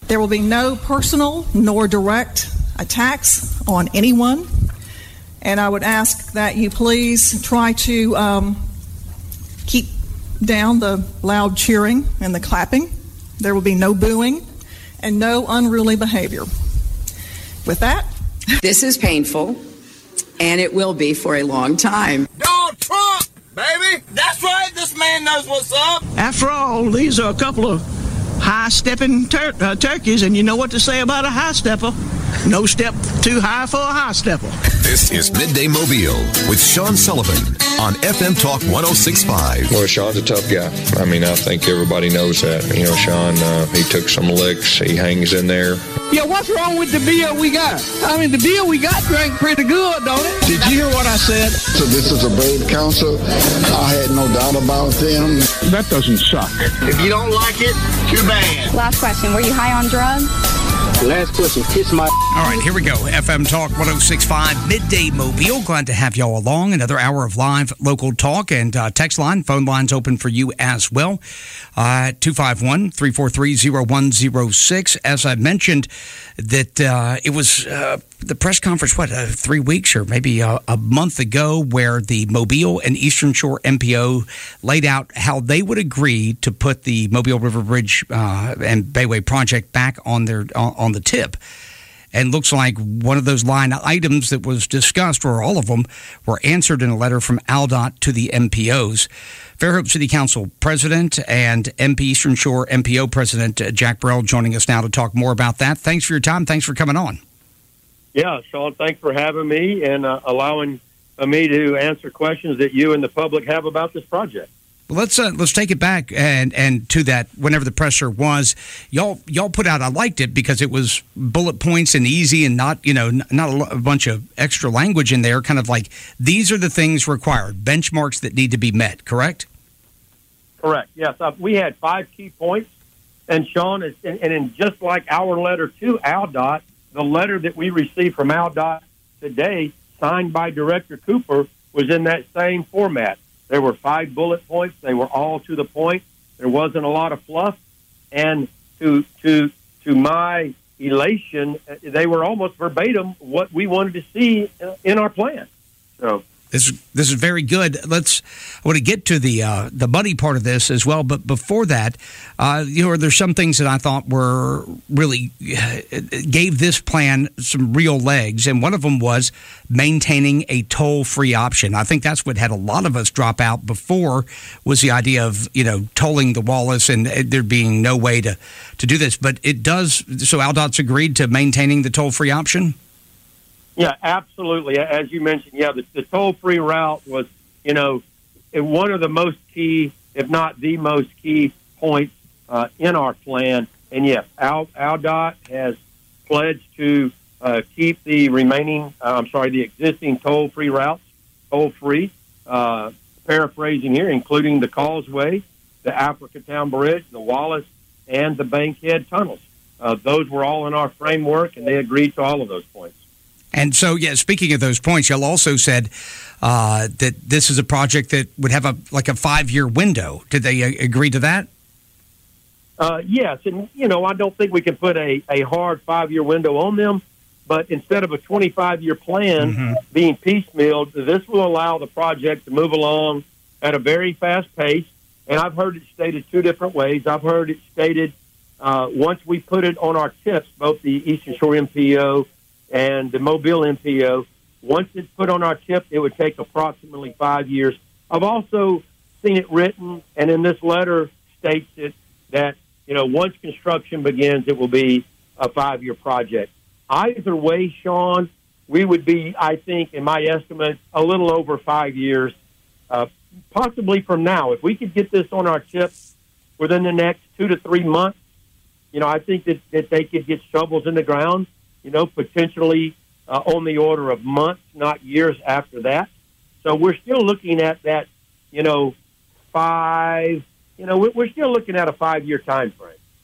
There will be no personal nor direct attacks on anyone, and I would ask that you please try to keep down the loud cheering and the clapping. There will be no booing and no unruly behavior. With that, this is painful, and it will be for a long time. Donald Trump, baby! That's right, this man knows what's up! After all, these are a couple of high-stepping turkeys, and you know what to say about a high-stepper. No step too high for a high-stepper. This is Midday Mobile with Sean Sullivan on FM Talk 106.5. Well, Sean's a tough guy. I mean, I think everybody knows that. You know, Sean, he took some licks. He hangs in there. Yeah, what's wrong with the beer we got? I mean, the beer we got drank pretty good, don't it? Did you hear what I said? So this is a brave council. I had no doubt about them. That doesn't suck. If you don't like it, too bad. Last question, were you high on drugs? Last question, kiss my... All right, here we go. FM Talk 106.5, Midday Mobile. Glad to have y'all along. Another hour of live local talk and text line. Phone lines open for you as well. 251-343-0106. As I mentioned, that it was the press conference, 3 weeks or maybe a month ago, where the Mobile and Eastern Shore MPO laid out how they would agree to put the Mobile River Bridge and Bayway project back on the tip. And looks like one of those line items that was discussed, or all of them, were answered in a letter from AlDOT to the MPOs. Fairhope City Council President and MP Eastern Shore MPO President Jack Burrell joining us now to talk more about that. Thanks for your time. Thanks for coming on. Yeah, Sean, thanks for having me and allowing me to answer questions that you and the public have about this project. Well, let's take it back and to that. Whenever the presser was, y'all put out. I liked it because it was bullet points and easy, and not a bunch of extra language in there. Kind of like, these are the things required, benchmarks that need to be met. Correct. Correct. Yes, we had 5 key points, and Sean, and just like our letter to AlDOT, the letter that we received from AlDOT today, signed by Director Cooper, was in that same format. There were 5 bullet points. They were all to the point. There wasn't a lot of fluff. And to my elation, they were almost verbatim what we wanted to see in our plan. So this is very good. I want to get to the money part of this as well, but before that, there's some things that I thought were really gave this plan some real legs, and one of them was maintaining a toll-free option. I think that's what had a lot of us drop out before, was the idea of tolling the Wallace and there being no way to do this. But it does. So AlDOT's agreed to maintaining the toll-free option. Yeah, absolutely. As you mentioned, the toll-free route was, one of the most key, if not the most key points in our plan. And yes, AlDOT has pledged to keep the the existing toll-free routes toll-free. Paraphrasing here, including the Causeway, the Africatown Bridge, the Wallace, and the Bankhead tunnels. Those were all in our framework, and they agreed to all of those points. And so, speaking of those points, y'all also said that this is a project that would have a 5-year window. Did they agree to that? Yes, and I don't think we can put a hard 5-year window on them, but instead of a 25-year plan being piecemealed, this will allow the project to move along at a very fast pace. And I've heard it stated 2 different ways. I've heard it stated once we put it on our tips, both the Eastern Shore MPO and the Mobile MPO, once it's put on our tip, it would take approximately 5 years. I've also seen it written, and in this letter states it, that, once construction begins, it will be a 5-year project. Either way, Sean, we would be, I think, in my estimate, a little over 5 years, possibly from now. If we could get this on our tip within the next 2 to 3 months, I think that they could get shovels in the ground, potentially on the order of months, not years after that. So we're still looking at that, we're still looking at a 5-year time frame.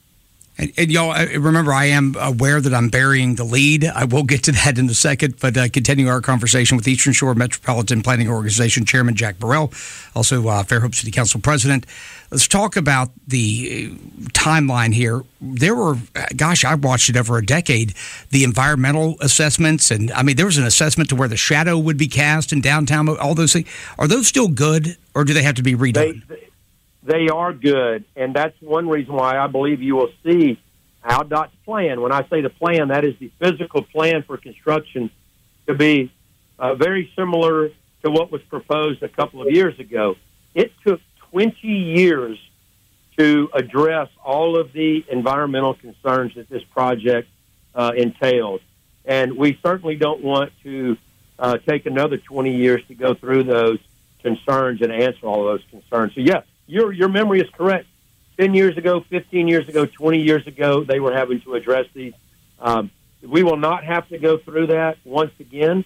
And y'all, remember, I am aware that I'm burying the lead. I will get to that in a second, but continue our conversation with Eastern Shore Metropolitan Planning Organization Chairman Jack Burrell, also Fairhope City Council President. Let's talk about the timeline here. There were, I watched it over a decade, the environmental assessments. And, I mean, there was an assessment to where the shadow would be cast in downtown, all those things. Are those still good, or do they have to be redone? They are good, and that's one reason why I believe you will see AlDOT's plan. When I say the plan, that is the physical plan for construction to be very similar to what was proposed a couple of years ago. It took 20 years to address all of the environmental concerns that this project entails, and we certainly don't want to take another 20 years to go through those concerns and answer all of those concerns. So, yes. Your memory is correct. 10 years ago, 15 years ago, 20 years ago, they were having to address these. We will not have to go through that once again.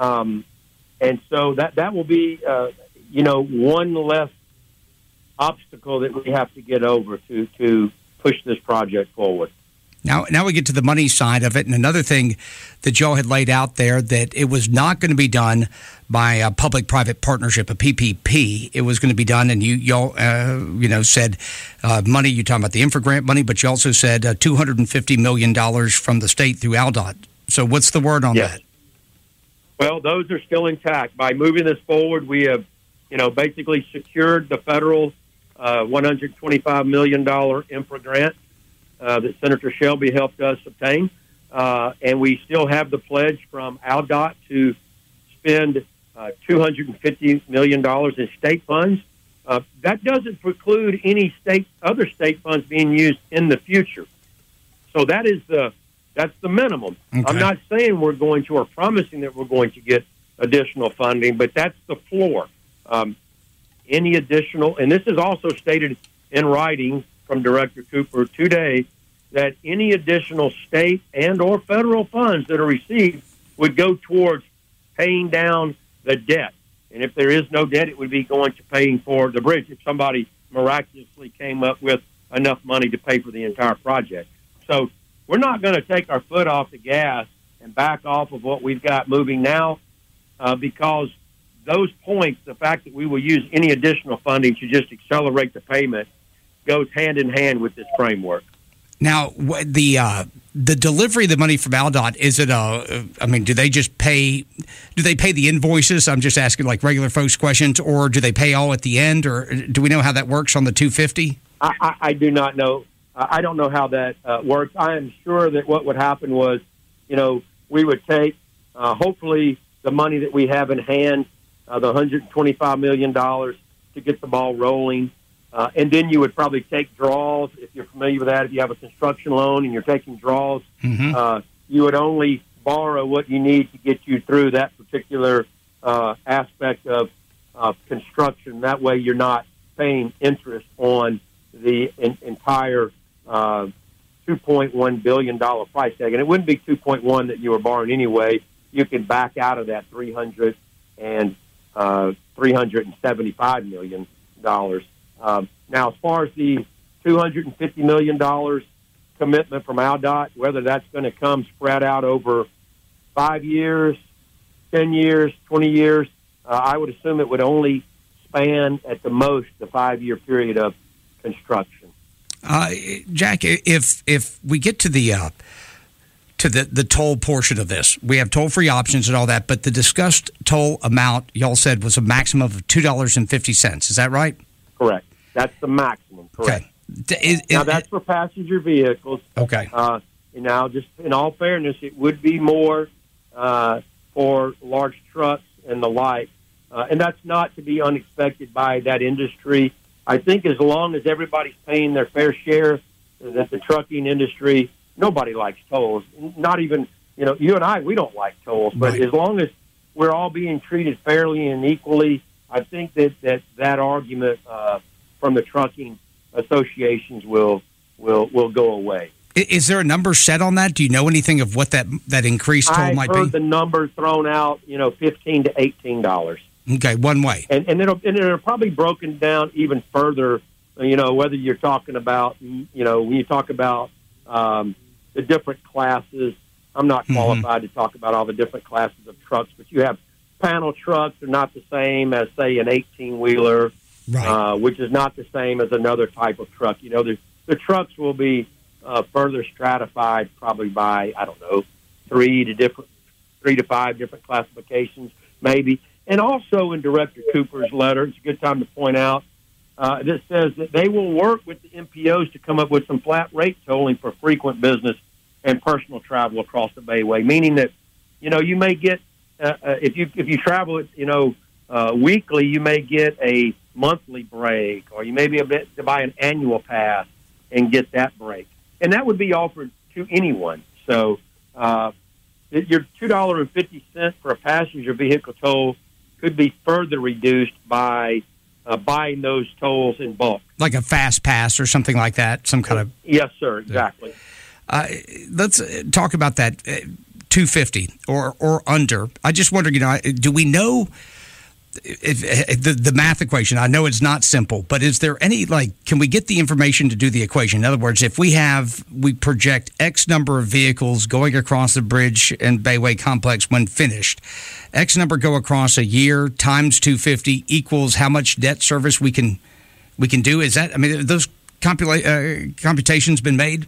And so that will be, one less obstacle that we have to get over to push this project forward. Now we get to the money side of it, and another thing that y'all had laid out there, that it was not going to be done by a public-private partnership, a PPP. It was going to be done, and y'all said money. You're talking about the infra grant money, but you also said $250 million from the state through AlDOT. So what's the word on that? Well, those are still intact. By moving this forward, we have, basically secured the federal $125 million infra grant that Senator Shelby helped us obtain. And we still have the pledge from AlDOT to spend $250 million in state funds. That doesn't preclude any other state funds being used in the future. So that's the minimum. Okay. I'm not saying we're going to, or promising that we're going to get additional funding, but that's the floor. Any additional, and this is also stated in writing from Director Cooper today, that any additional state and or federal funds that are received would go towards paying down the debt. And if there is no debt, it would be going to paying for the bridge if somebody miraculously came up with enough money to pay for the entire project. So we're not going to take our foot off the gas and back off of what we've got moving now because those points, the fact that we will use any additional funding to just accelerate the payment, goes hand in hand with this framework. Now, the delivery of the money from AlDOT, is it do they just pay? Do they pay the invoices? I'm just asking like regular folks questions, or do they pay all at the end, or do we know how that works on the $250? I do not know. I don't know how that works. I am sure that what would happen was, we would take hopefully the money that we have in hand, the $125 million to get the ball rolling. And then you would probably take draws, if you're familiar with that. If you have a construction loan and you're taking draws, you would only borrow what you need to get you through that particular aspect of construction. That way you're not paying interest on the entire $2.1 billion price tag. And it wouldn't be 2.1 that you were borrowing anyway. You could back out of that $375 million. Now, as far as the $250 million commitment from AlDOT, whether that's going to come spread out over 5 years, 10 years, 20 years, I would assume it would only span at the most the 5-year period of construction. Jack, if we get to the toll portion of this, we have toll-free options and all that, but the discussed toll amount, y'all said, was a maximum of $2.50. Is that right? Correct. That's the maximum. Correct. Okay. Now, that's for passenger vehicles. Okay. Now, just in all fairness, it would be more for large trucks and the like. And that's not to be unexpected by that industry. I think as long as everybody's paying their fair share, that the trucking industry, nobody likes tolls. Not even, you and I, we don't like tolls. But as long as we're all being treated fairly and equally, I think that argument from the trucking associations will go away. Is there a number set on that? Do you know anything of what that increased toll might be? I heard the number thrown out, $15 to $18. Okay, one way. And it'll probably broken down even further, whether you're talking about, when you talk about the different classes. I'm not qualified to talk about all the different classes of trucks, but you have panel trucks are not the same as, say, an 18-wheeler, which is not the same as another type of truck. You know, the trucks will be further stratified probably by, I don't know, 3 to 5 different classifications, maybe. And also in Director Cooper's letter, it's a good time to point out, that says that they will work with the MPOs to come up with some flat rate tolling for frequent business and personal travel across the Bayway, meaning that, you know, you may get, if you travel it, you know, weekly, you may get a monthly break, or you may be able to buy an annual pass and get that break. And that would be offered to anyone. So your $2.50 for a passenger vehicle toll could be further reduced by buying those tolls in bulk. Like a fast pass or something like that, some kind of... Yes, sir, exactly. Let's talk about that $2.50 or under. I just wonder, you know, do we know if the math equation? I know it's not simple, but is there any, like, can we get the information to do the equation? In other words, if we project X number of vehicles going across the bridge and Bayway complex when finished, X number go across a year times $2.50 equals how much debt service we can do? Is that, I mean, those computations been made?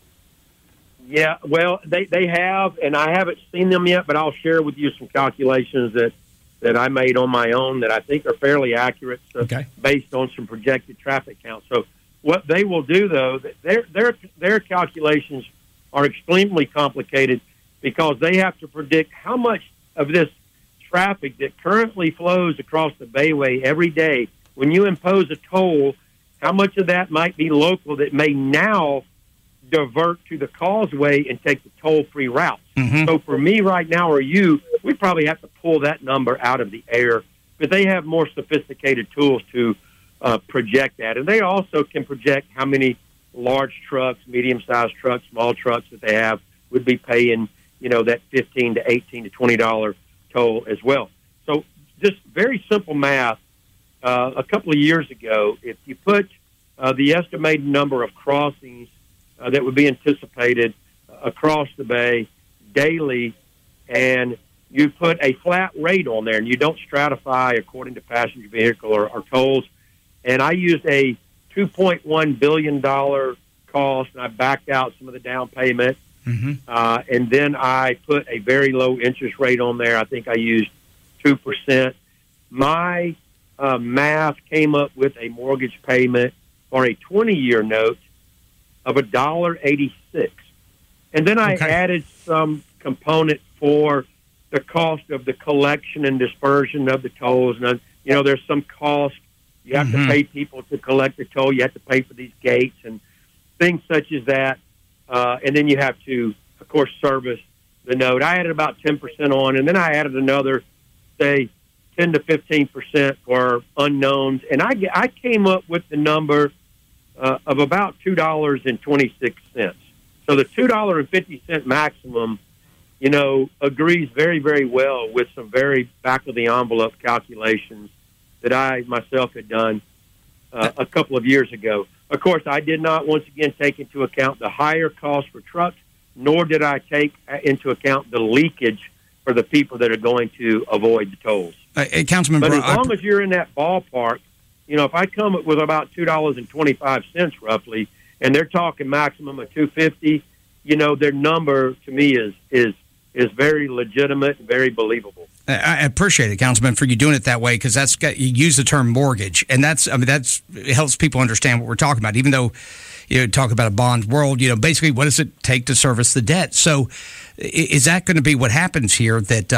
Yeah, well, they have, and I haven't seen them yet, but I'll share with you some calculations that I made on my own that I think are fairly accurate, based on some projected traffic counts. So what they will do, though, their calculations are extremely complicated because they have to predict how much of this traffic that currently flows across the Bayway every day, when you impose a toll, how much of that might be local that may now divert to the causeway and take the toll-free route. So for me right now, or you, we probably have to pull that number out of the air, but they have more sophisticated tools to project that. And they also can project how many large trucks, medium-sized trucks, small trucks that they have would be paying, you know, that $15 to $18 to $20 toll as well. So just very simple math. A couple of years ago, if you put the estimated number of crossings that would be anticipated across the bay daily, and you put a flat rate on there, and you don't stratify according to passenger vehicle or tolls. And I used a $2.1 billion cost, and I backed out some of the down payment, and then I put a very low interest rate on there. I think I used 2%. My math came up with a mortgage payment for a 20-year note of $1.86. And then I added some component for the cost of the collection and dispersion of the tolls. And, you know, there's some cost. You have to pay people to collect the toll. You have to pay for these gates and things such as that. And then you have to, of course, service the note. I added about 10% on, and then I added another, say, 10 to 15% for unknowns. And I came up with the number of about $2.26. So the $2.50 maximum, you know, agrees very, very well with some very back-of-the-envelope calculations that I myself had done a couple of years ago. Of course, I did not, once again, take into account the higher cost for trucks, nor did I take into account the leakage for the people that are going to avoid the tolls. Councilman but Brown, as long as you're in that ballpark, you know, if I come up with about $2.25 roughly, and they're talking maximum of $2.50, you know, their number to me is very legitimate and very believable. I appreciate it, Councilman, for you doing it that way, because you use the term mortgage, and it helps people understand what we're talking about. Even though you talk about a bond world, you know, basically what does it take to service the debt? So, is that going to be what happens here? That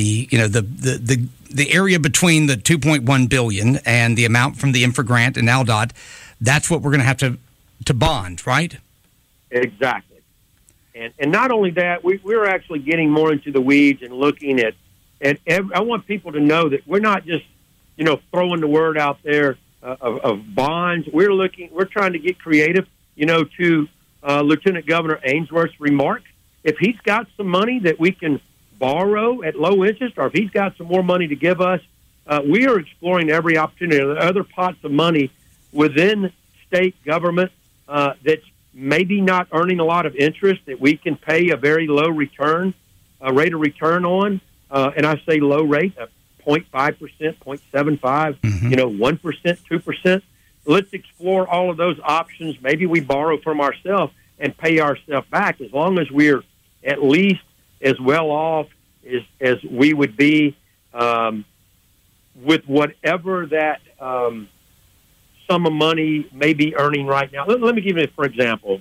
the area between the $2.1 billion and the amount from the infra grant and ALDOT, that's what we're going to have to bond, right? Exactly. And not only that, we're actually getting more into the weeds and looking at. And I want people to know that we're not just, you know, throwing the word out there of bonds. We're trying to get creative, you know, to Lieutenant Governor Ainsworth's remarks. If he's got some money that we can borrow at low interest, or if he's got some more money to give us, we are exploring every opportunity. There are other pots of money within state government that's maybe not earning a lot of interest that we can pay a very low rate of return on. And I say low rate, 0.5%, 0.75, 1%, 2%. Let's explore all of those options. Maybe we borrow from ourselves and pay ourselves back, as long as we're at least as well off as we would be with whatever that sum of money may be earning right now. Let me give you, for example,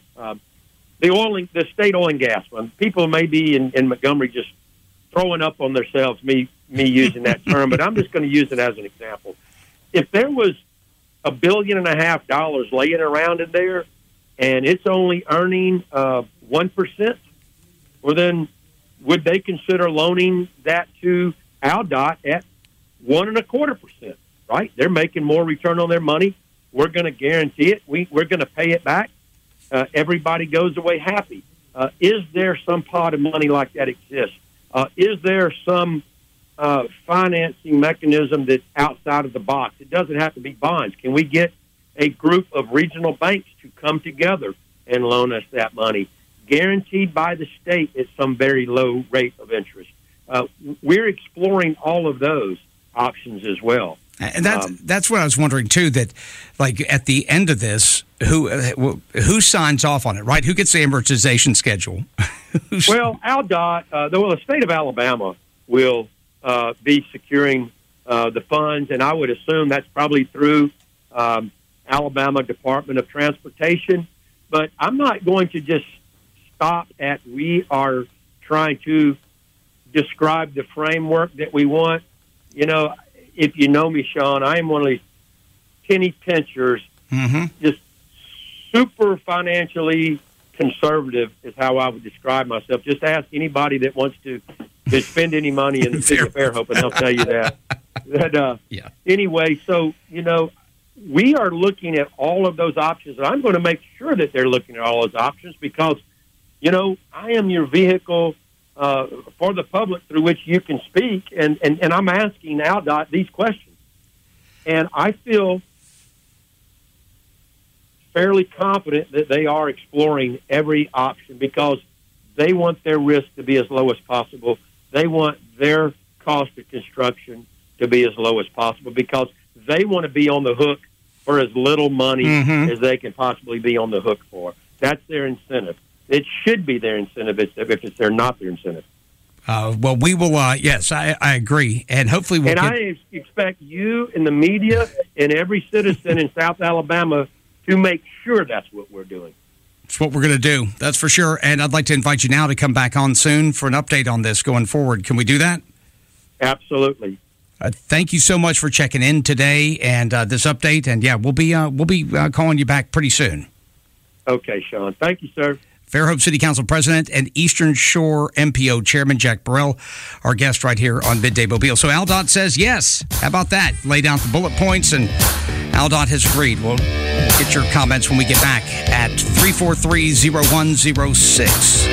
the state oil and gas fund. People may be in Montgomery just throwing up on themselves, me using that term, but I'm just going to use it as an example. If there was $1.5 billion laying around in there, and it's only earning 1%, well, then would they consider loaning that to AlDOT at 1.25%? Right? They're making more return on their money. We're going to guarantee it. We're going to pay it back. Everybody goes away happy. Is there some pot of money like that exists? Is there some financing mechanism that's outside of the box? It doesn't have to be bonds. Can we get a group of regional banks to come together and loan us that money, guaranteed by the state at some very low rate of interest? We're exploring all of those options as well. And that's what I was wondering too. That, like, at the end of this, who signs off on it, right? Who gets the amortization schedule? Well, AlDOT, the state of Alabama will be securing the funds, and I would assume that's probably through Alabama Department of Transportation. But I'm not going to just stop at we are trying to describe the framework that we want. You know, if you know me, Sean, I am one of these penny pinchers, just super financially conservative is how I would describe myself. Just ask anybody that wants to spend any money in the city of Fairhope, and they'll tell you that. Anyway, so, we are looking at all of those options, and I'm going to make sure that they're looking at all those options because, I am your vehicle for the public through which you can speak, and I'm asking AlDOT these questions. And I feel fairly confident that they are exploring every option because they want their risk to be as low as possible. They want their cost of construction to be as low as possible because they want to be on the hook for as little money as they can possibly be on the hook for. That's their incentive. It should be their incentive if they're not their incentive. Well, we will, yes, I agree. And hopefully we'll I expect you and the media and every citizen in South Alabama to make sure that's what we're doing. It's what we're going to do. That's for sure. And I'd like to invite you now to come back on soon for an update on this going forward. Can we do that? Absolutely. Thank you so much for checking in today and this update. And yeah, we'll be calling you back pretty soon. Okay, Sean. Thank you, sir. Fairhope City Council President and Eastern Shore MPO Chairman Jack Burrell, our guest right here on Midday Mobile. So AlDOT says yes. How about that? Lay down the bullet points, and AlDOT has agreed. We'll get your comments when we get back at 343-0106.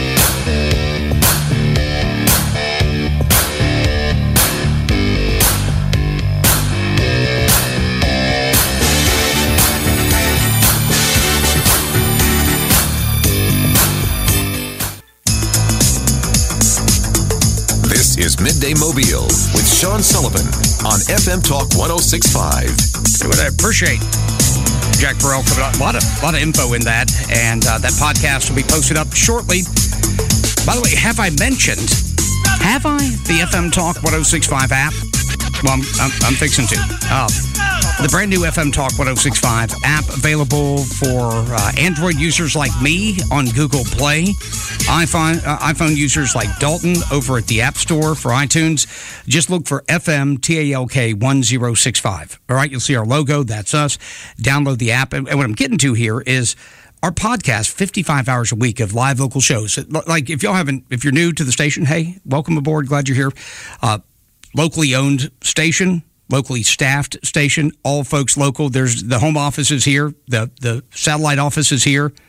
This is Midday Mobile with Sean Sullivan on FM Talk 106.5. What I appreciate Jack Burrell put a lot of info in that, and that podcast will be posted up shortly. By the way, have I mentioned the FM Talk 106.5 app? Well, I'm fixing to. The brand new FM Talk 106.5 app available for Android users like me on Google Play, iPhone users like Dalton over at the App Store for iTunes. Just look for FM TALK 1065. All right, you'll see our logo. That's us. Download the app. And what I'm getting to here is our podcast, 55 hours a week of live local shows. Like if you're new to the station, hey, welcome aboard. Glad you're here. Locally owned station, locally staffed station, all folks local. There's the home office is here, the satellite office is here,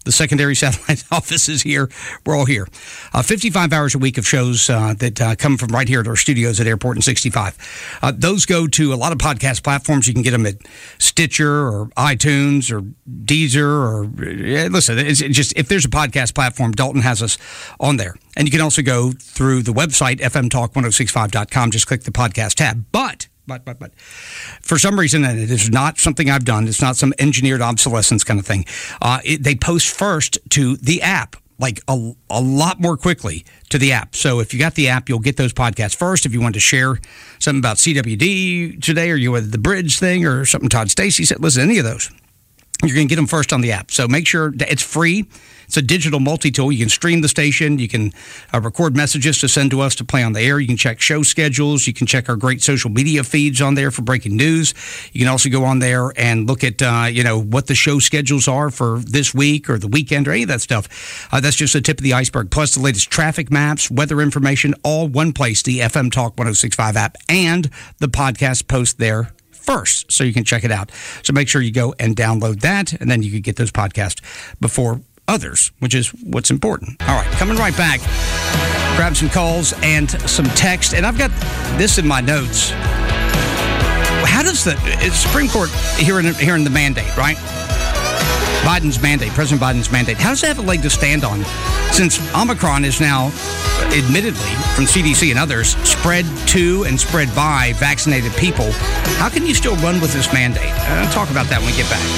The secondary satellite office is here. We're all here. 55 hours a week of shows that come from right here at our studios at Airport and 65. Those go to a lot of podcast platforms. You can get them at Stitcher or iTunes or Deezer or listen. It's just if there's a podcast platform, Dalton has us on there. And you can also go through the website fmtalk1065.com. Just click the podcast tab. But for some reason, and it is not something I've done, it's not some engineered obsolescence kind of thing, they post first to the app, like a lot more quickly to the app. So if you got the app, you'll get those podcasts first. If you want to share something about CWD today, or you had the bridge thing, or something Todd Stacey said, listen, any of those, you're going to get them first on the app. So make sure that it's free. It's a digital multi-tool. You can stream the station. You can record messages to send to us to play on the air. You can check show schedules. You can check our great social media feeds on there for breaking news. You can also go on there and look at, what the show schedules are for this week or the weekend or any of that stuff. That's just the tip of the iceberg. Plus the latest traffic maps, weather information, all one place, the FM Talk 106.5 app, and the podcast post there first, so you can check it out. So make sure you go and download that, and then you can get those podcasts before others, which is what's important. All right, coming right back. Grab some calls and some text, and I've got this in my notes. How does the Supreme Court hearing the mandate, right? Biden's mandate, President Biden's mandate. How does that have a leg to stand on? Since Omicron is now, admittedly, from CDC and others, spread to and spread by vaccinated people, how can you still run with this mandate? I'll talk about that when we get back.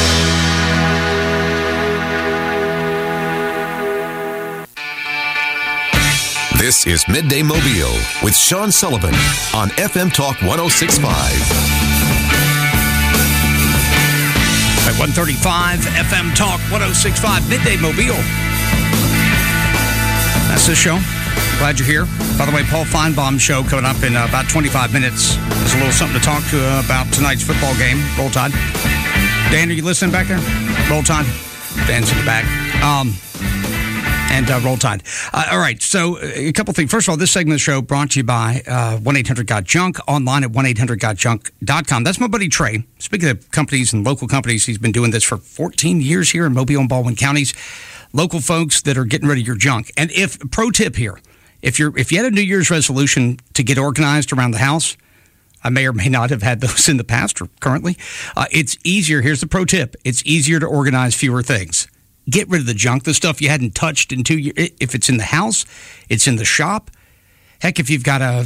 This is Midday Mobile with Sean Sullivan on FM Talk 106.5. At 1:35, FM Talk 106.5, Midday Mobile. That's the show. Glad you're here. By the way, Paul Feinbaum's show coming up in about 25 minutes. There's a little something to talk to about tonight's football game. Roll Tide. Dan, are you listening back there? Roll Tide. Dan's in the back. And Roll Tide. All right, so a couple things. First of all, this segment of the show brought to you by 1-800-GOT-JUNK, online at 1-800-GOT-JUNK.com. That's my buddy Trey. Speaking of companies and local companies, he's been doing this for 14 years here in Mobile and Baldwin counties. Local folks that are getting rid of your junk. And pro tip here, if you had a New Year's resolution to get organized around the house, I may or may not have had those in the past or currently, it's easier. Here's the pro tip. It's easier to organize fewer things. Get rid of the junk, the stuff you hadn't touched in 2 years. If it's in the house, it's in the shop. Heck, if you've got a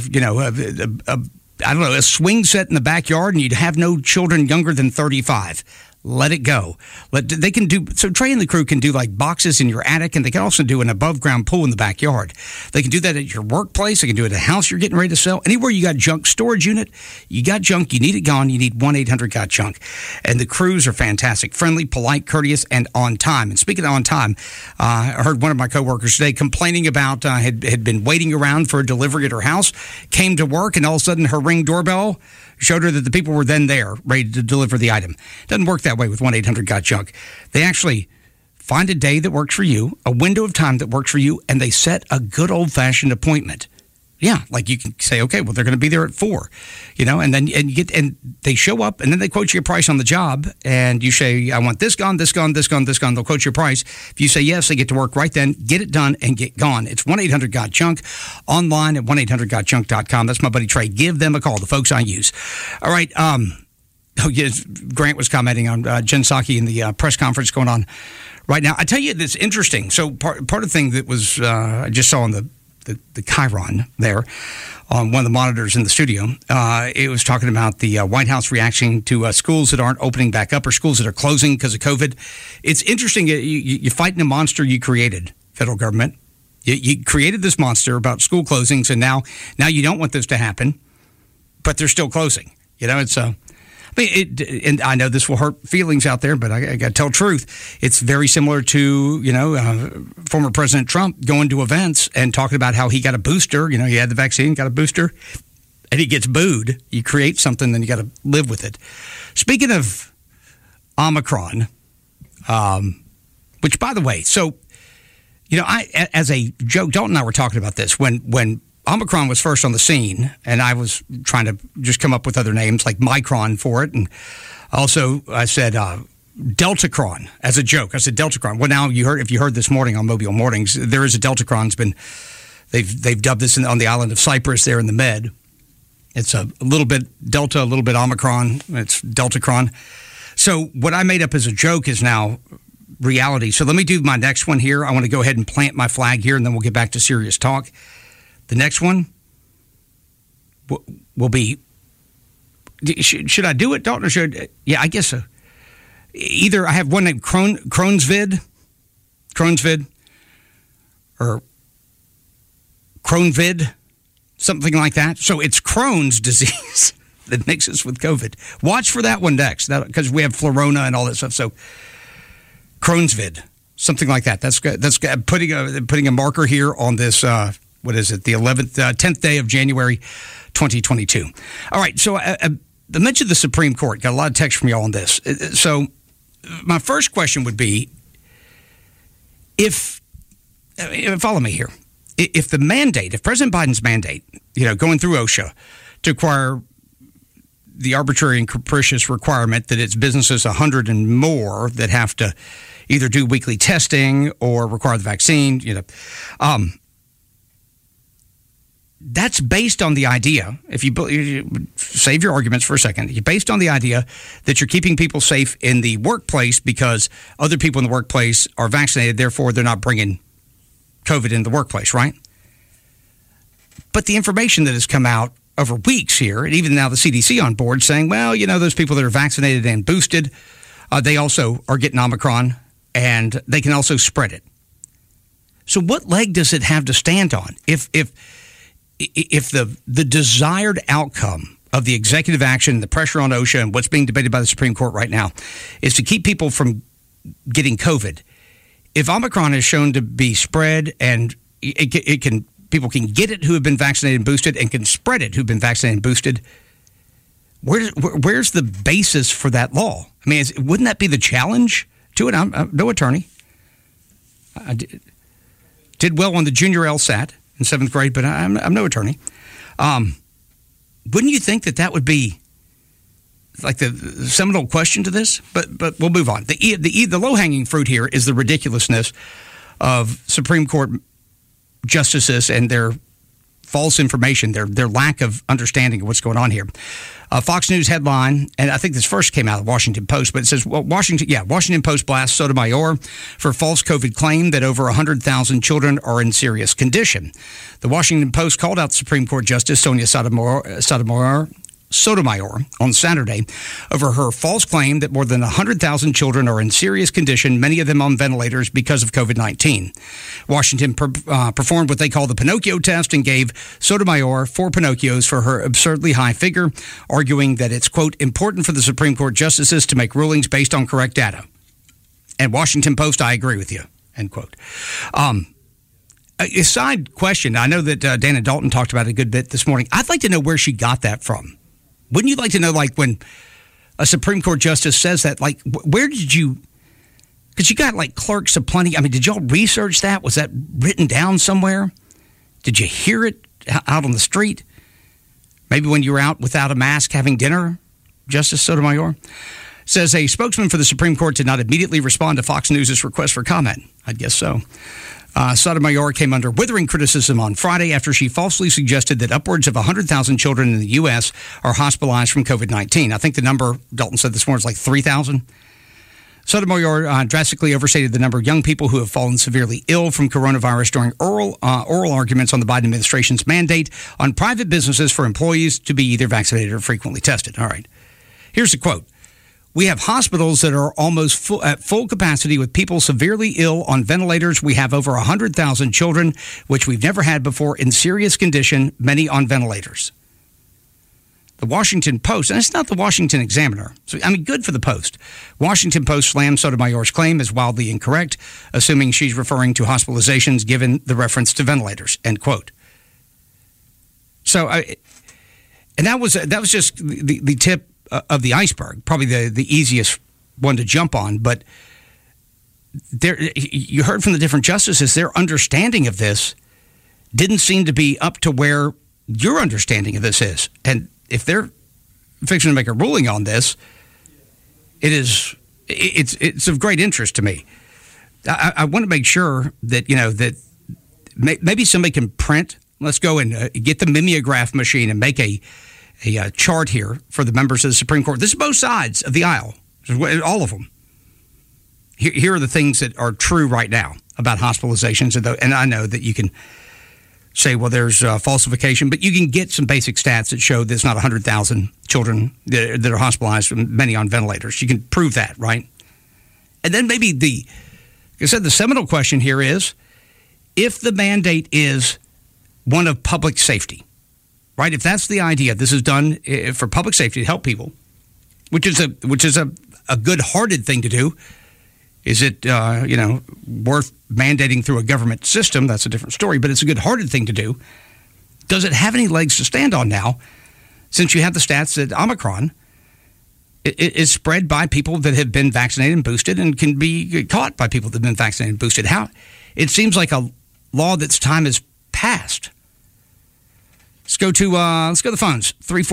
swing set in the backyard and you'd have no children younger than 35, let it go. They can do so. Trey and the crew can do like boxes in your attic, and they can also do an above ground pool in the backyard. They can do that at your workplace. They can do it at a house you're getting ready to sell. Anywhere you got junk storage unit, you got junk, you need it gone. You need 1-800-GOT-JUNK. And the crews are fantastic, friendly, polite, courteous, and on time. And speaking of on time, I heard one of my coworkers today complaining about had been waiting around for a delivery at her house, came to work, and all of a sudden her Ring doorbell showed her that the people were then there, ready to deliver the item. Doesn't work that way with 1-800-GOT-JUNK. They actually find a day that works for you, a window of time that works for you, and they set a good old-fashioned appointment. Yeah, like you can say, okay, well, they're going to be there at 4, and then and they show up, and then they quote you a price on the job, and you say, I want this gone, this gone, this gone, this gone. They'll quote you a price. If you say yes, they get to work right then, get it done, and get gone. It's 1-800-GOT-JUNK, online at 1-800-GOT-JUNK.com. That's my buddy Trey. Give them a call, the folks I use. All right, yes, Grant was commenting on Jen Psaki in the press conference going on right now. I tell you, it's interesting. So part of the thing that was, I just saw on the Chiron there on one of the monitors in the studio, it was talking about the White House reaction to schools that aren't opening back up or schools that are closing because of COVID. It's interesting. You're fighting a monster you created, federal government. You created this monster about school closings, and now you don't want this to happen, but they're still closing. It's and I know this will hurt feelings out there, but I got to tell the truth. It's very similar to, former President Trump going to events and talking about how he got a booster. He had the vaccine, got a booster, and he gets booed. You create something, then you got to live with it. Speaking of Omicron, which, by the way, so, I as a joke, Dalton and I were talking about this when Omicron was first on the scene, and I was trying to just come up with other names like Micron for it. And also I said, Deltacron as a joke. I said Deltacron. Well, now if you heard this morning on Mobile Mornings, there is a Deltacron. They've dubbed this on the island of Cyprus there in the Med. It's a little bit Delta, a little bit Omicron. It's Deltacron. So what I made up as a joke is now reality. So let me do my next one here. I want to go ahead and plant my flag here, and then we'll get back to serious talk. The next one will be, should I do it, Dalton, or should, yeah, I guess so. Either I have one named Crohn's or Crohnvid, something like that. So it's Crohn's disease that mixes with COVID. Watch for that one next, because we have Florona and all that stuff. So Crohn'svid, something like that. That's putting a marker here on this. What is it? The 10th day of January, 2022. All right. So I mentioned the Supreme Court. Got a lot of text from y'all on this. So my first question would be, follow me here. If President Biden's mandate, going through OSHA to acquire the arbitrary and capricious requirement that it's businesses 100 and more that have to either do weekly testing or require the vaccine, that's based on the idea, if you save your arguments for a second, you're based on the idea that you're keeping people safe in the workplace because other people in the workplace are vaccinated, therefore they're not bringing COVID in the workplace, right? But the information that has come out over weeks here, and even now the CDC on board saying, well, those people that are vaccinated and boosted, they also are getting Omicron, and they can also spread it. So what leg does it have to stand on? If the desired outcome of the executive action, the pressure on OSHA, and what's being debated by the Supreme Court right now is to keep people from getting COVID, if Omicron is shown to be spread and people can get it who have been vaccinated and boosted and can spread it who've been vaccinated and boosted, where's the basis for that law? I mean, wouldn't that be the challenge to it? I'm no attorney. I did well on the junior LSAT in 7th grade, but I'm no attorney. Wouldn't you think that would be like the seminal question to this? But we'll move on. The low-hanging fruit here is the ridiculousness of Supreme Court justices and their false information, their lack of understanding of what's going on here. Fox News headline, and I think this first came out of the Washington Post, but it says, Washington Post blasts Sotomayor for false COVID claim that over 100,000 children are in serious condition. The Washington Post called out Supreme Court Justice Sonia Sotomayor on Saturday over her false claim that more than 100,000 children are in serious condition, many of them on ventilators because of COVID-19. Washington performed what they call the Pinocchio test and gave Sotomayor 4 Pinocchios for her absurdly high figure, arguing that it's, quote, important for the Supreme Court justices to make rulings based on correct data. And Washington Post, I agree with you, end quote. A side question, I know that Dana Dalton talked about it a good bit this morning. I'd like to know where she got that from. Wouldn't you like to know, like, when a Supreme Court justice says that, like, where did you, because you got, like, clerks aplenty. I mean, did y'all research that? Was that written down somewhere? Did you hear it out on the street? Maybe when you were out without a mask having dinner, Justice Sotomayor? Says a spokesman for the Supreme Court did not immediately respond to Fox News' request for comment. I'd guess so. Sotomayor came under withering criticism on Friday after she falsely suggested that upwards of 100,000 children in the U.S. are hospitalized from COVID-19. I think the number, Dalton said this morning, is like 3,000. Sotomayor drastically overstated the number of young people who have fallen severely ill from coronavirus during oral arguments on the Biden administration's mandate on private businesses for employees to be either vaccinated or frequently tested. All right. Here's the quote. We have hospitals that are almost at full capacity with people severely ill on ventilators. We have over 100,000 children, which we've never had before, in serious condition, many on ventilators. The Washington Post, and it's not the Washington Examiner. So, I mean, good for the Post. Washington Post slammed Sotomayor's claim as wildly incorrect, assuming she's referring to hospitalizations given the reference to ventilators, end quote. So, and that was just the tip of the iceberg, probably the easiest one to jump on. But you heard from the different justices, their understanding of this didn't seem to be up to where your understanding of this is. And if they're fixing to make a ruling on this, it is it's of great interest to me. I want to make sure that, that maybe somebody can print. Let's go and get the mimeograph machine and make a chart here for the members of the Supreme Court. This is both sides of the aisle, all of them. Here are the things that are true right now about hospitalizations. And I know that you can say, well, there's falsification, but you can get some basic stats that show there's not 100,000 children that are hospitalized, many on ventilators. You can prove that, right? And then maybe like I said, the seminal question here is, if the mandate is one of public safety, right? If that's the idea, this is done for public safety to help people, which is a good-hearted thing to do. Is it, worth mandating through a government system? That's a different story, but it's a good-hearted thing to do. Does it have any legs to stand on now, since you have the stats that Omicron is spread by people that have been vaccinated and boosted and can be caught by people that have been vaccinated and boosted? It seems like a law that's time has passed. Let's go to the phones.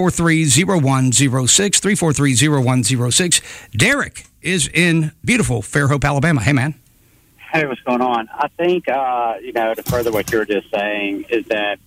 343-0106, 343-0106. Derek is in beautiful Fairhope, Alabama. Hey, man. Hey, what's going on? I think, to further what you were just saying, is that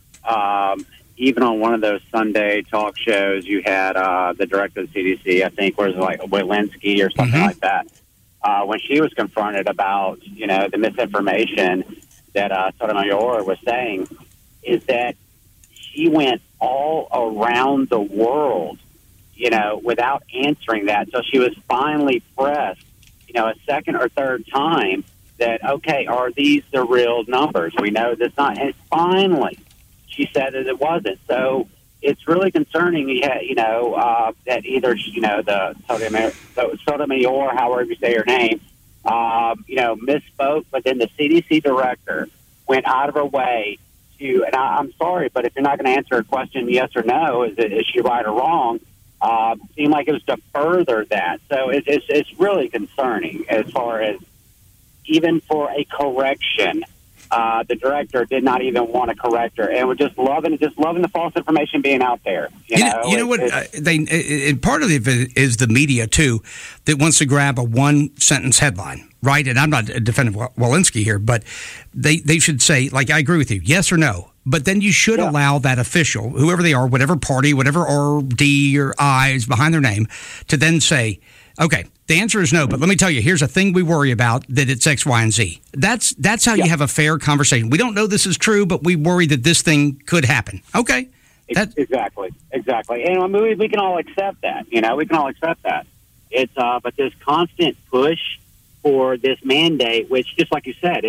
even on one of those Sunday talk shows, you had the director of the CDC, I think, was like Walensky or something like that, when she was confronted about, the misinformation that Sotomayor was saying, is that she went all around the world, without answering that. So she was finally pressed, a second or third time that, okay, are these the real numbers? We know that's not. And finally, she said that it wasn't. So it's really concerning, that either, the Sotomayor, however you say her name, misspoke, but then the CDC director went out of her way to, and I'm sorry, but if you're not going to answer a question yes or no, is she right or wrong, seemed like it was to further that. So it's really concerning as far as even for a correction. The director did not even want to correct her, and we're just loving the false information being out there. You know what? And part of it is the media too that wants to grab a one sentence headline, right? And I'm not defending Walensky here, but they should say, like, I agree with you, yes or no. But then you should allow that official, whoever they are, whatever party, whatever R, D, or I is behind their name, to then say, okay, the answer is no, but let me tell you, here's a thing we worry about, that it's X, Y, and Z. That's how you have a fair conversation. We don't know this is true, but we worry that this thing could happen. Okay. Exactly. And I mean, we can all accept that. We can all accept that. It's but this constant push for this mandate, which, just like you said,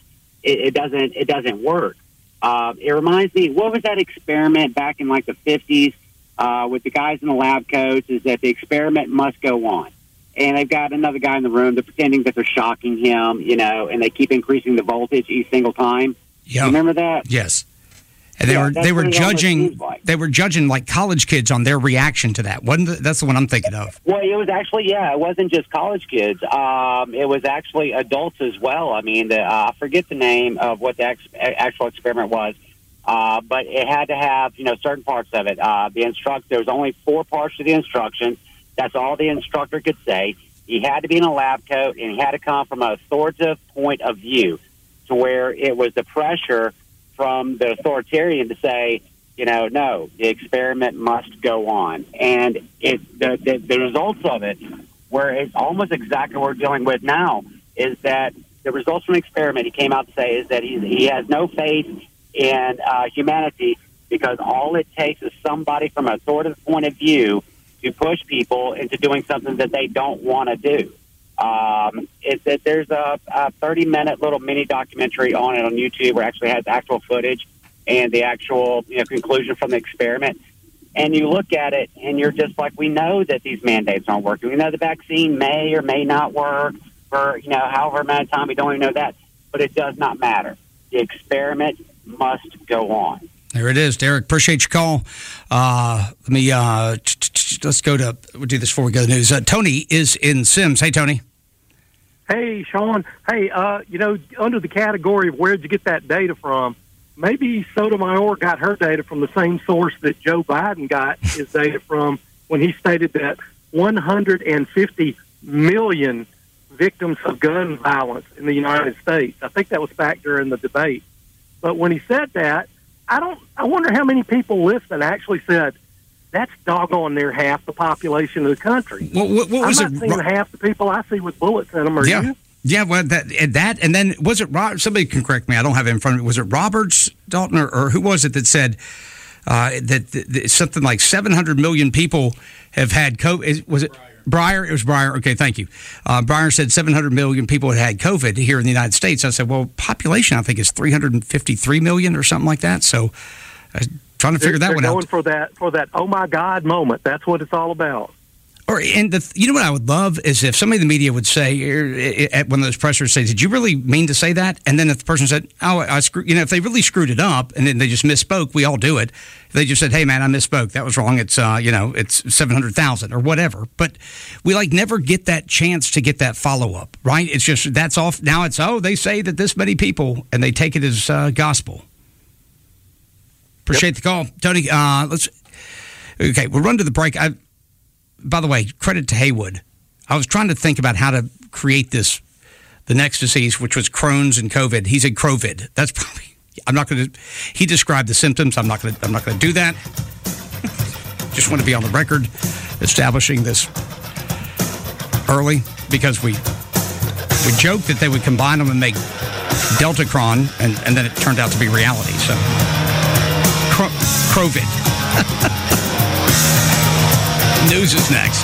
it doesn't work. It reminds me, what was that experiment back in like the 50s with the guys in the lab coats? Is that the experiment must go on. And they've got another guy in the room. They're pretending that they're shocking him, and they keep increasing the voltage each single time. Yeah. You remember that? Yes. And they were judging like college kids on their reaction to that. That's the one I'm thinking of. Well, it was actually, it wasn't just college kids. It was actually adults as well. I mean, I forget the name of what the actual experiment was, but it had to have certain parts of it. There was only 4 parts to the instructions. That's all the instructor could say. He had to be in a lab coat, and he had to come from an authoritative point of view, to where it was the pressure from the authoritarian to say, no, the experiment must go on. And the results of it, where it's almost exactly what we're dealing with now, is that the results from the experiment, he came out to say, is that he has no faith in humanity, because all it takes is somebody from an authoritative point of view to push people into doing something that they don't want to do. There's a 30-minute little mini documentary on it on YouTube, where it actually has actual footage and the actual conclusion from the experiment. And you look at it, and you're just like, we know that these mandates aren't working. We know the vaccine may or may not work for however amount of time. We don't even know that, but it does not matter. The experiment must go on. There it is, Derek. Appreciate your call. Let me let's go to. We'll do this before we go to the news. Tony is in Sims. Hey, Tony. Hey, Sean. Hey, under the category of where'd you get that data from, maybe Sotomayor got her data from the same source that Joe Biden got his data from, when he stated that 150 million victims of gun violence in the United States. I think that was back during the debate. But when he said that, I wonder how many people listening actually said, that's doggone near half the population of the country. What was I'm not seeing half the people I see with bullets in them, are you? Yeah, well, that, and then was it somebody can correct me, I don't have it in front of me, was it Roberts, Dalton, or who was it that said that something like 700 million people have had COVID? Was it Breyer? It was Breyer. Okay, thank you. Breyer said 700 million people had COVID here in the United States. I said, well, population, I think, is 353 million or something like that. So trying to figure that one out. They're going for that, oh, my God moment. That's what it's all about. And you know what I would love is if somebody in the media would say at one of those pressers, say, "Did you really mean to say that?" And then if the person said, "Oh, I screwed," if they really screwed it up, and then they just misspoke, we all do it. If they just said, "Hey, man, I misspoke. That was wrong. It's it's 700,000 or whatever." But we never get that chance to get that follow up, right? It's just that's off now. It's they say that this many people, and they take it as gospel. Appreciate the call, Tony. We'll run to the break. By the way, credit to Haywood. I was trying to think about how to create the next disease, which was Crohn's and COVID. He said Crovid. That's probably. I'm not going to. He described the symptoms. I'm not going to do that. Just want to be on the record, establishing this early because we joked that they would combine them and make Deltacron, and then it turned out to be reality. So, Crovid. News is next.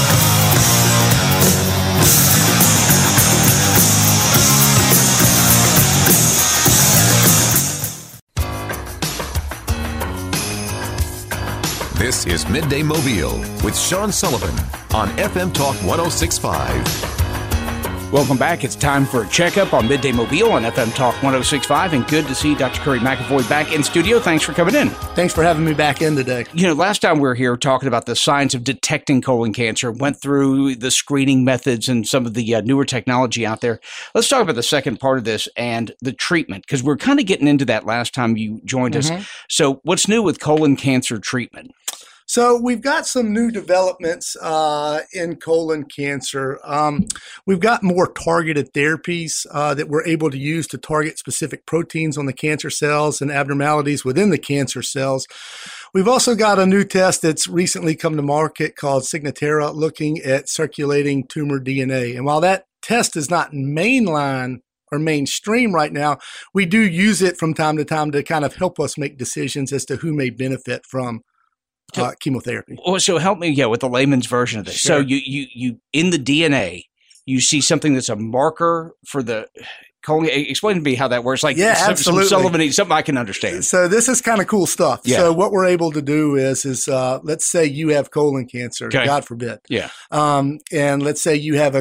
This is Midday Mobile with Sean Sullivan on FM Talk 106.5. Welcome back. It's time for a checkup on Midday Mobile on FM Talk 106.5, and good to see Dr. Curry McAvoy back in studio. Thanks for coming in. Thanks for having me back in today. Last time we were here talking about the science of detecting colon cancer, went through the screening methods and some of the newer technology out there. Let's talk about the second part of this and the treatment, because we're kind of getting into that last time you joined us. So what's new with colon cancer treatment? So we've got some new developments in colon cancer. We've got more targeted therapies that we're able to use to target specific proteins on the cancer cells and abnormalities within the cancer cells. We've also got a new test that's recently come to market called Signatera, looking at circulating tumor DNA. And while that test is not mainline or mainstream right now, we do use it from time to time to kind of help us make decisions as to who may benefit from chemotherapy. Well, so help me, with the layman's version of this. Sure. So you in the DNA, you see something that's a marker for the colon. Explain to me how that works. Absolutely. Something I can understand. So this is kind of cool stuff. Yeah. So what we're able to do is let's say you have colon cancer, God forbid. Yeah. And let's say you have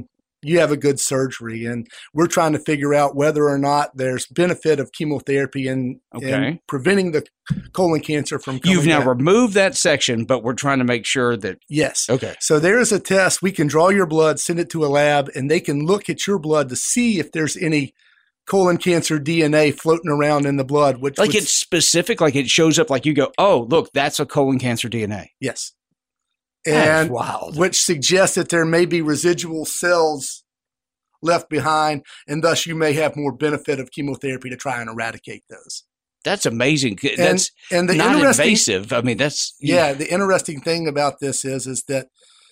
a good surgery, and we're trying to figure out whether or not there's benefit of chemotherapy in preventing the colon cancer from coming You've now back. removed that section, but we're trying to make sure that... Yes. Okay. So there is a test. We can draw your blood, send it to a lab, and they can look at your blood to see if there's any colon cancer DNA floating around in the blood. It's specific, like it shows up, like you go, oh, look, that's a colon cancer DNA. Yes. And wild. Which suggests that there may be residual cells left behind, and thus you may have more benefit of chemotherapy to try and eradicate those. That's amazing. That's and the not invasive. I mean, that's... The interesting thing about this is that,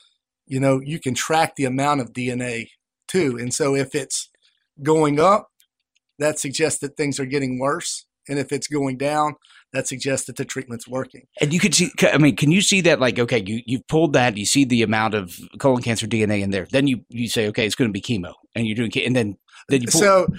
you can track the amount of DNA too. And so if it's going up, that suggests that things are getting worse. And if it's going down, that suggests that the treatment's working. And you can see, can you see that, you've pulled that, you see the amount of colon cancer DNA in there. Then you say, okay, it's going to be chemo. And you're doing, and then you pull.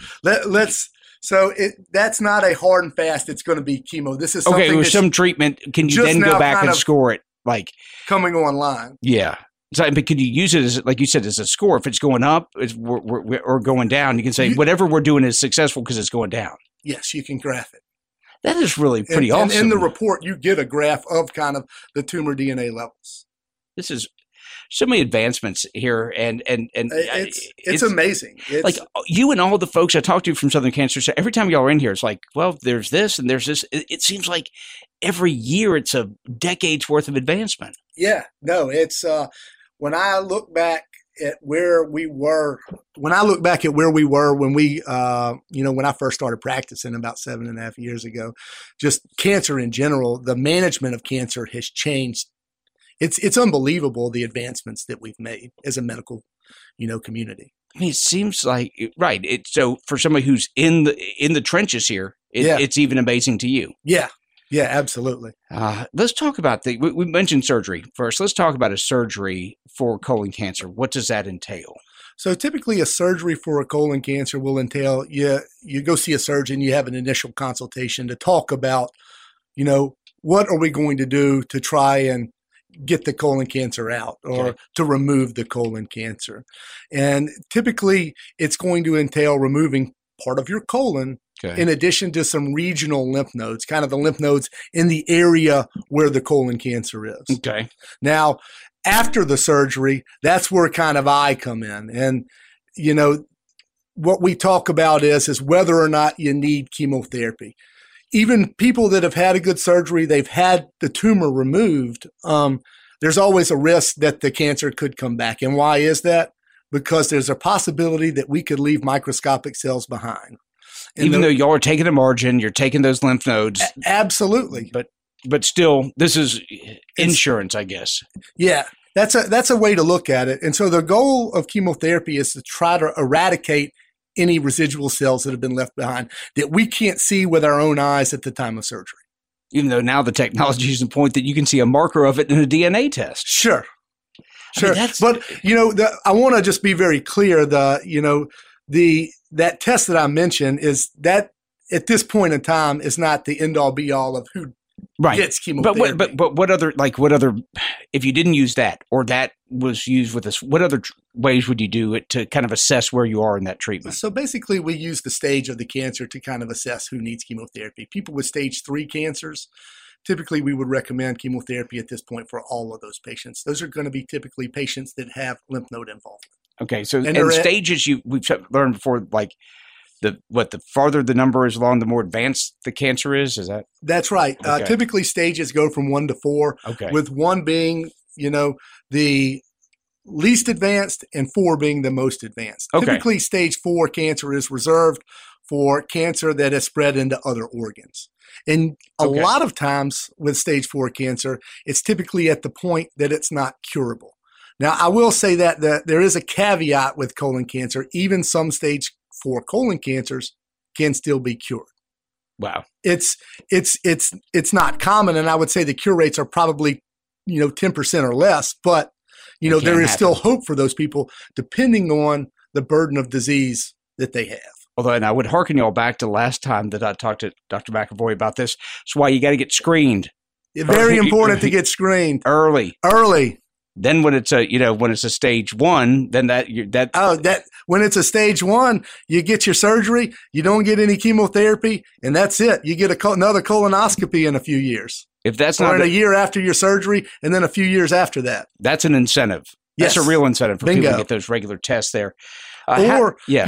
So that's not a hard and fast, it's going to be chemo. This is something okay, with some treatment, can you then go back and score it? Coming online. Yeah. So, but could you use it as, like you said, as a score? If it's going up or going down, you can say whatever we're doing is successful because it's going down. Yes, you can graph it. That is really pretty awesome. And in the report, you get a graph of kind of the tumor DNA levels. This is so many advancements here, and it's amazing. It's you and all the folks I talked to from Southern Cancer. So every time y'all are in here, it's like, well, there's this and there's this. It seems like every year it's a decade's worth of advancement. Yeah, no, it's when I look back at where we were, when I look back at where we were when we, when I first started practicing about 7.5 years ago, just cancer in general, the management of cancer has changed. It's unbelievable the advancements that we've made as a medical, community. I mean, it seems like right. So for somebody who's in the trenches here, it's even amazing to you. Yeah. Yeah, absolutely. Let's talk about we mentioned surgery first. Let's talk about a surgery for colon cancer. What does that entail? So typically a surgery for a colon cancer will entail you go see a surgeon, you have an initial consultation to talk about, what are we going to do to try and get the colon cancer out or to remove the colon cancer. And typically it's going to entail removing part of your colon in addition to some regional lymph nodes, kind of the lymph nodes in the area where the colon cancer is. Okay. Now, after the surgery, that's where kind of I come in. And, what we talk about is whether or not you need chemotherapy. Even people that have had a good surgery, they've had the tumor removed, there's always a risk that the cancer could come back. And why is that? Because there's a possibility that we could leave microscopic cells behind. Even though y'all are taking a margin, you're taking those lymph nodes. Absolutely. But still, this is insurance, I guess. Yeah, that's a way to look at it. And so the goal of chemotherapy is to try to eradicate any residual cells that have been left behind that we can't see with our own eyes at the time of surgery. Even though now the technology is the point that you can see a marker of it in a DNA test. Sure. I mean, but I want to just be very clear. That test that I mentioned is that at this point in time is not the end all be all of who gets chemotherapy. But what other if you didn't use that or that was used with this, what other ways would you do it to kind of assess where you are in that treatment? So basically we use the stage of the cancer to kind of assess who needs chemotherapy. People with stage 3 cancers, typically we would recommend chemotherapy at this point for all of those patients. Those are going to be typically patients that have lymph node involvement. Okay, so and stages we've learned before, like the farther the number is along, the more advanced the cancer is. Is that? That's right. Okay. Typically, stages go from 1 to 4. Okay. With 1 being the least advanced and 4 being the most advanced. Okay. Typically, stage 4 cancer is reserved for cancer that has spread into other organs. And a lot of times with stage 4 cancer, it's typically at the point that it's not curable. Now, I will say that there is a caveat with colon cancer. Even some stage 4 colon cancers can still be cured. Wow. It's not common, and I would say the cure rates are probably 10% or less, but there is still hope for those people depending on the burden of disease that they have. Although, and I would hearken y'all back to last time that I talked to Dr. McAvoy about this. That's why you got to get screened. Very important to get screened early. Then when it's a stage 1, then when it's a stage 1, you get your surgery, you don't get any chemotherapy, and that's it. You get another colonoscopy in a few years. If that's in a year after your surgery, and then a few years after that. That's an incentive. Yes. That's a real incentive for people to get those regular tests there. Or you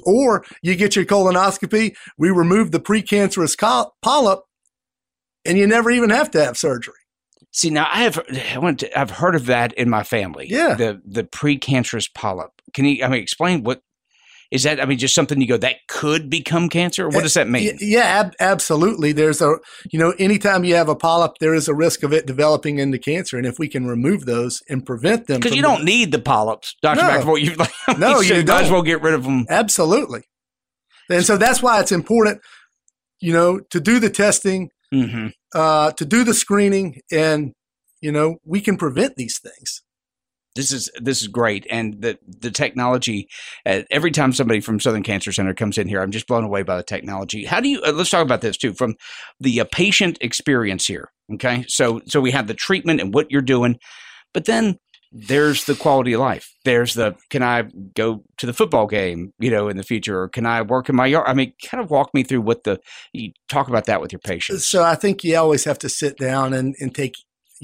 get your colonoscopy, we remove the precancerous polyp, and you never even have to have surgery. See, now I've heard of that in my family. Yeah. The precancerous polyp. Can you explain what is that? I mean, just something you go that could become cancer? What does that mean? Yeah, absolutely. There's anytime you have a polyp, there is a risk of it developing into cancer. And if we can remove those and prevent them. Because you don't need the polyps, Dr. McAvoy. You don't. Might as well get rid of them. Absolutely. And so that's why it's important, to do the testing, to do the screening, and, we can prevent these things. This is great. And the technology, every time somebody from Southern Cancer Center comes in here, I'm just blown away by the technology. How do you, let's talk about this too, from the patient experience here. Okay. So we have the treatment and what you're doing, but then there's the quality of life. There's can I go to the football game, in the future, or can I work in my yard? I mean, kind of walk me through you talk about that with your patients. So I think you always have to sit down and take,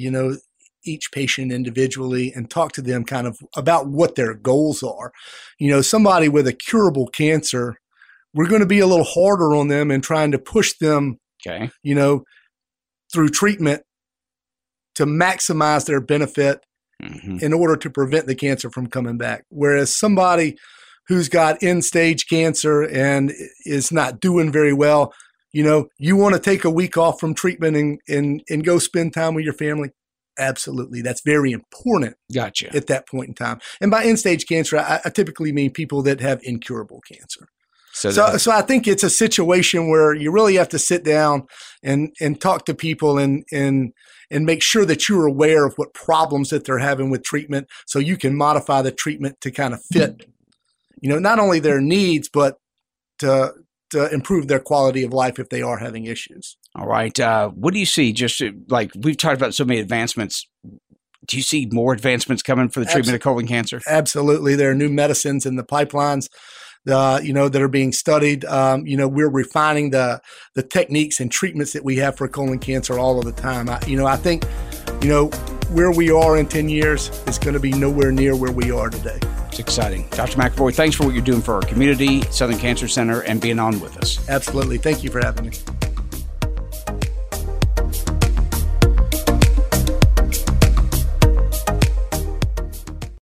each patient individually and talk to them kind of about what their goals are. Somebody with a curable cancer, we're going to be a little harder on them and trying to push them, through treatment to maximize their benefit in order to prevent the cancer from coming back. Whereas somebody who's got end-stage cancer and is not doing very well, you want to take a week off from treatment and go spend time with your family? Absolutely. That's very important. Gotcha. At that point in time. And by end-stage cancer, I typically mean people that have incurable cancer. So I think it's a situation where you really have to sit down and talk to people and make sure that you're aware of what problems that they're having with treatment, so you can modify the treatment to kind of fit, not only their needs, but to improve their quality of life if they are having issues. All right. What do you see? Just like we've talked about so many advancements. Do you see more advancements coming for the treatment of colon cancer? Absolutely. There are new medicines in the pipelines, that are being studied. We're refining the techniques and treatments that we have for colon cancer all of the time. I think, where we are in 10 years is going to be nowhere near where we are today. It's exciting. Dr. McAvoy, thanks for what you're doing for our community, Southern Cancer Center, and being on with us. Absolutely. Thank you for having me.